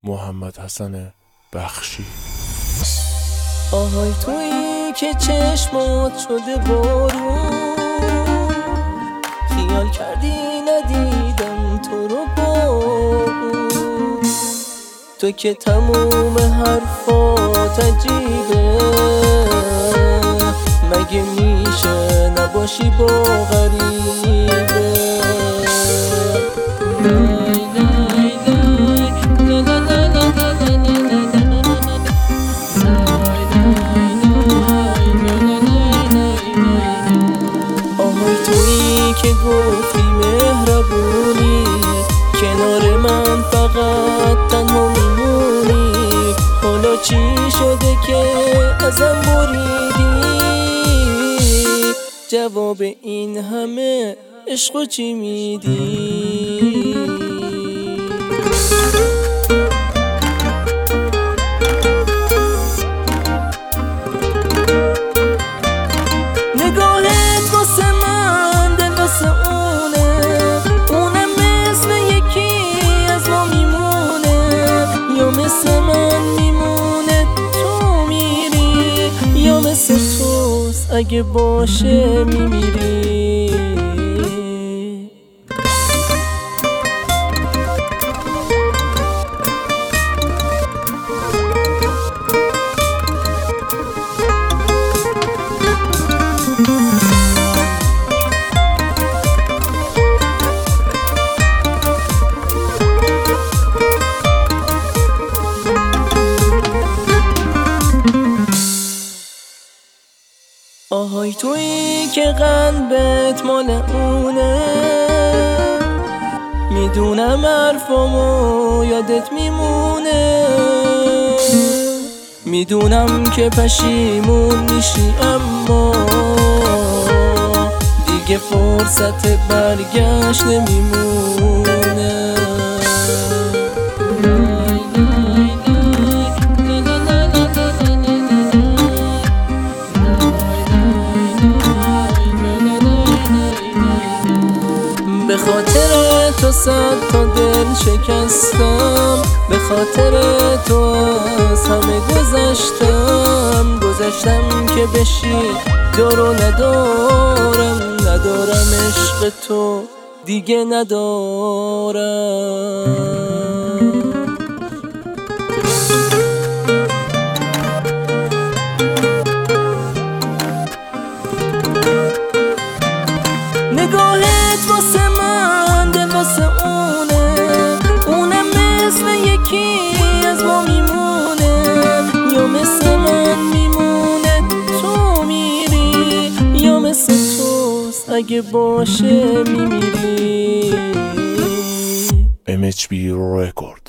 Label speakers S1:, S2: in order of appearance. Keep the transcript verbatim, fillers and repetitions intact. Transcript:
S1: محمد حسن بخشی.
S2: آهای تویی که چشمات شده بارون، خیال کردی ندیدم تو رو با اون. تو که تموم حرفات عجیبه، مگه میشه نباشی با غریبه؟ آهای تویی که گفتی مهربونی، کنار من فقط تنها میمونی. حالا چی شده که ازم بریدی؟ جواب این همه عشقو چی میدی؟ نگاهت واسه من دل واسه اونه، اونم مثل یکی از ما میمونه. یا مثل من میمونه تو میری، یا مثل توست اگه باشه میمیری. آهای تویی که قلبت مال اونه، میدونم حرفامو یادت میمونه. میدونم که پشیمون میشی اما دیگه فرصت برگشت نمیمونه. به خاطر تو صد تا دل شکستم، به خاطر تو از همه گذشتم. گذشتم که بشی دارو ندارم، ندارم عشق تو دیگه ندارم. نگاهت واسه من دل واسه اونه، اونم مثل یکی از ما میمونه. یا مثل من میمونه تو میری، یا مثل توست اگه باشه میمیری.
S1: ام اچ بی Record.